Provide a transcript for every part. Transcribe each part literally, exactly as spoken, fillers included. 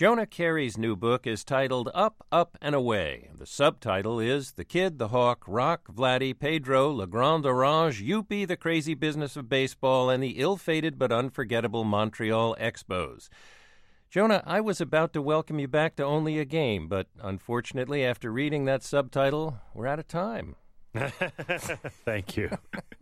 Jonah Carey's new book is titled Up, Up, and Away. The subtitle is The Kid, the Hawk, Rock, Vladdy, Pedro, Le Grand Orange, Youppi, The Crazy Business of Baseball, and the Ill-Fated but Unforgettable Montreal Expos. Jonah, I was about to welcome you back to Only a Game, but unfortunately, after reading that subtitle, we're out of time. Thank you.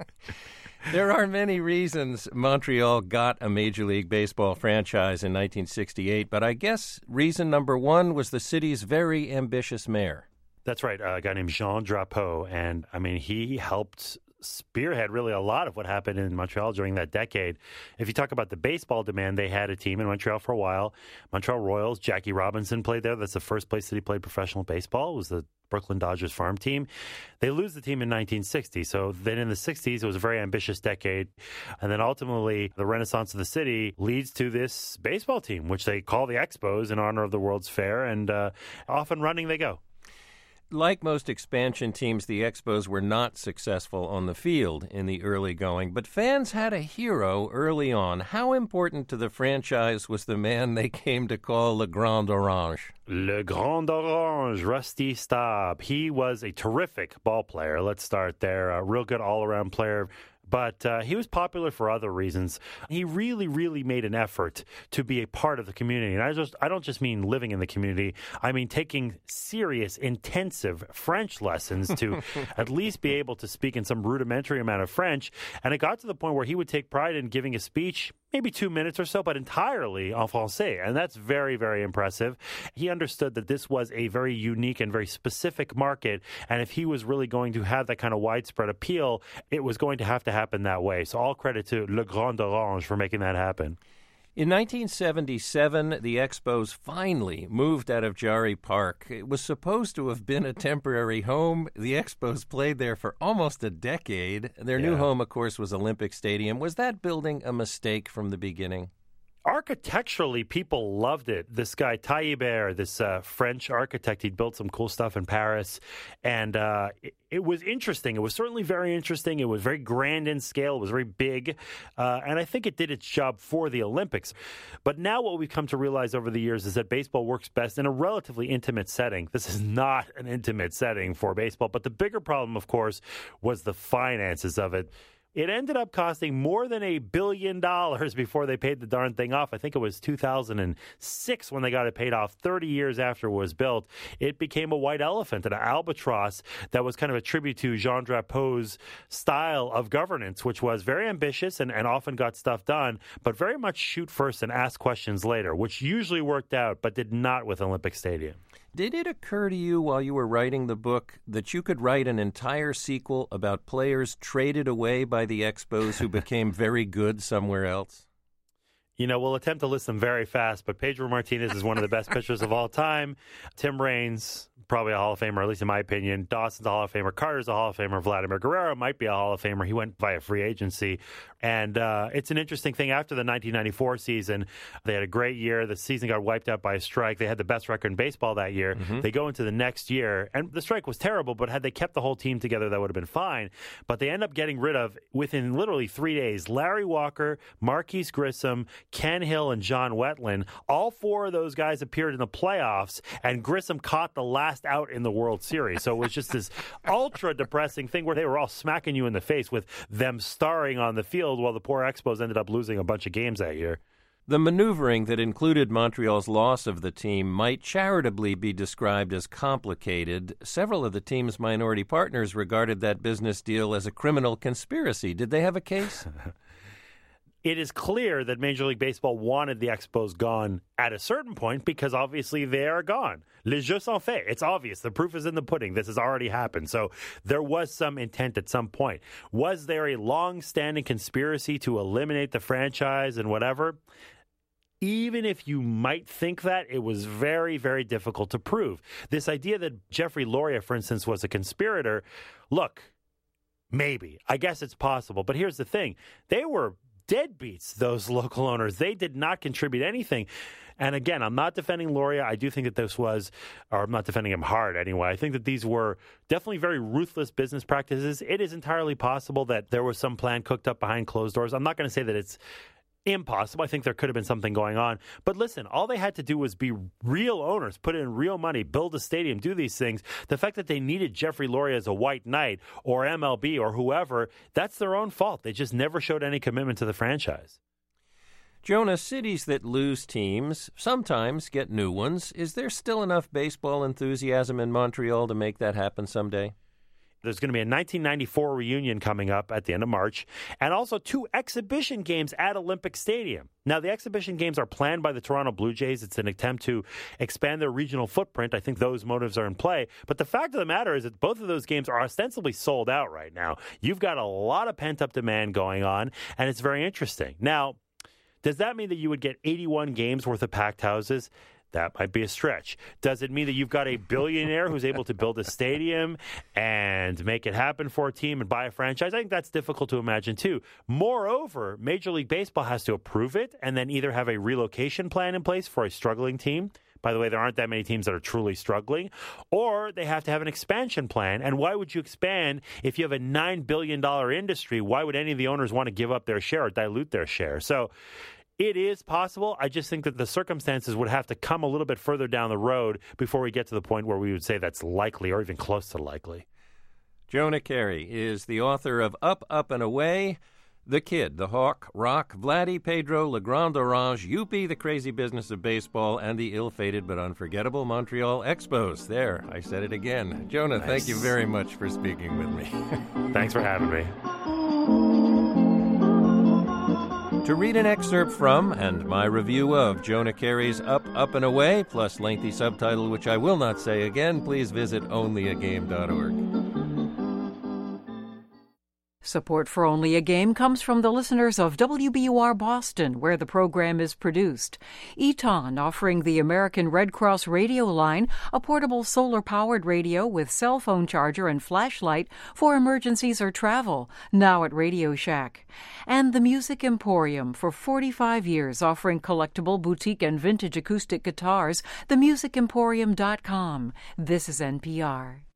There are many reasons Montreal got a Major League Baseball franchise in nineteen sixty-eight, but I guess reason number one was the city's very ambitious mayor. That's right, a guy named Jean Drapeau, and I mean, he helped spearhead really a lot of what happened in Montreal during that decade. If you talk about the baseball demand, they had a team in Montreal for a while. Montreal Royals, Jackie Robinson played there. That's the first place that he played professional baseball. It was the Brooklyn Dodgers farm team. They lose the team in nineteen sixty. So then in the sixties, it was a very ambitious decade. And then ultimately, the renaissance of the city leads to this baseball team, which they call the Expos in honor of the World's Fair. And uh, off and running they go. Like most expansion teams, the Expos were not successful on the field in the early going, but fans had a hero early on. How important to the franchise was the man they came to call Le Grand Orange? Le Grand Orange, Rusty Staub. He was a terrific ball player. Let's start there. A real good all-around player. But uh, he was popular for other reasons. He really, really made an effort to be a part of the community. And I just I don't just mean living in the community. I mean taking serious, intensive French lessons to at least be able to speak in some rudimentary amount of French. And it got to the point where he would take pride in giving a speech, maybe two minutes or so, but entirely en français. And that's very, very impressive. He understood that this was a very unique and very specific market. And if he was really going to have that kind of widespread appeal, it was going to have to happen that way. So all credit to Le Grand Orange for making that happen. In nineteen seventy-seven, the Expos finally moved out of Jarry Park. It was supposed to have been a temporary home. The Expos played there for almost a decade. Their Yeah. new home, of course, was Olympic Stadium. Was that building a mistake from the beginning? Architecturally, people loved it. This guy, Taillibert, this uh, French architect, he'd built some cool stuff in Paris. And uh, it, it was interesting. It was certainly very interesting. It was very grand in scale. It was very big. Uh, and I think it did its job for the Olympics. But now what we've come to realize over the years is that baseball works best in a relatively intimate setting. This is not an intimate setting for baseball. But the bigger problem, of course, was the finances of it. It ended up costing more than a billion dollars before they paid the darn thing off. I think it was two thousand six when they got it paid off, thirty years after it was built. It became a white elephant, an albatross that was kind of a tribute to Jean Drapeau's style of governance, which was very ambitious and, and often got stuff done, but very much shoot first and ask questions later, which usually worked out, but did not with Olympic Stadium. Did it occur to you while you were writing the book that you could write an entire sequel about players traded away by the Expos who became very good somewhere else? You know, we'll attempt to list them very fast, but Pedro Martinez is one of the best pitchers of all time. Tim Raines, probably a Hall of Famer, at least in my opinion. Dawson's a Hall of Famer. Carter's a Hall of Famer. Vladimir Guerrero might be a Hall of Famer. He went via free agency. And uh, it's an interesting thing. After the nineteen ninety-four season, they had a great year. The season got wiped out by a strike. They had the best record in baseball that year. Mm-hmm. They go into the next year, and the strike was terrible, but had they kept the whole team together, that would have been fine. But they end up getting rid of, within literally three days, Larry Walker, Marquise Grissom, Ken Hill, and John Wetland. All four of those guys appeared in the playoffs, and Grissom caught the last out in the World Series. So it was just this ultra depressing thing where they were all smacking you in the face with them starring on the field while the poor Expos ended up losing a bunch of games that year. The maneuvering that included Montreal's loss of the team might charitably be described as complicated. Several of the team's minority partners regarded that business deal as a criminal conspiracy. Did they have a case? It is clear that Major League Baseball wanted the Expos gone at a certain point because obviously they are gone. Les jeux sont faits. It's obvious. The proof is in the pudding. This has already happened. So there was some intent at some point. Was there a long-standing conspiracy to eliminate the franchise and whatever? Even if you might think that, it was very, very difficult to prove. This idea that Jeffrey Loria, for instance, was a conspirator, look, maybe. I guess it's possible. But here's the thing. They were deadbeats, those local owners. They did not contribute anything. And again, I'm not defending Loria. I do think that this was, or I'm not defending him hard anyway. I think that these were definitely very ruthless business practices. It is entirely possible that there was some plan cooked up behind closed doors. I'm not going to say that it's impossible. I think there could have been something going on. But listen, all they had to do was be real owners, put in real money, build a stadium, do these things. The fact that they needed Jeffrey Loria as a white knight or M L B or whoever, that's their own fault. They just never showed any commitment to the franchise. Jonah, cities that lose teams sometimes get new ones. Is there still enough baseball enthusiasm in Montreal to make that happen someday? There's going to be a nineteen ninety-four reunion coming up at the end of March, and also two exhibition games at Olympic Stadium. Now, the exhibition games are planned by the Toronto Blue Jays. It's an attempt to expand their regional footprint. I think those motives are in play. But the fact of the matter is that both of those games are ostensibly sold out right now. You've got a lot of pent-up demand going on, and it's very interesting. Now, does that mean that you would get eighty-one games worth of packed houses? That might be a stretch. Does it mean that you've got a billionaire who's able to build a stadium and make it happen for a team and buy a franchise? I think that's difficult to imagine, too. Moreover, Major League Baseball has to approve it and then either have a relocation plan in place for a struggling team. By the way, there aren't that many teams that are truly struggling. Or they have to have an expansion plan. And why would you expand if you have a nine billion dollars industry? Why would any of the owners want to give up their share or dilute their share? So it is possible. I just think that the circumstances would have to come a little bit further down the road before we get to the point where we would say that's likely or even close to likely. Jonah Keri is the author of Up, Up, and Away, The Kid, The Hawk, Rock, Vladdy, Pedro, Le Grand Orange, Youppi, The Crazy Business of Baseball, and the ill-fated but unforgettable Montreal Expos. There, I said it again. Jonah, nice. Thank you very much for speaking with me. Thanks for having me. To read an excerpt from and my review of Jonah Keri's Up, Up, and Away, plus lengthy subtitle, which I will not say again, please visit only a game dot org. Support for Only a Game comes from the listeners of W B U R Boston, where the program is produced. Eton, offering the American Red Cross radio line, a portable solar-powered radio with cell phone charger and flashlight for emergencies or travel, now at Radio Shack. And the Music Emporium, for forty-five years offering collectible, boutique, and vintage acoustic guitars, the music emporium dot com. This is N P R.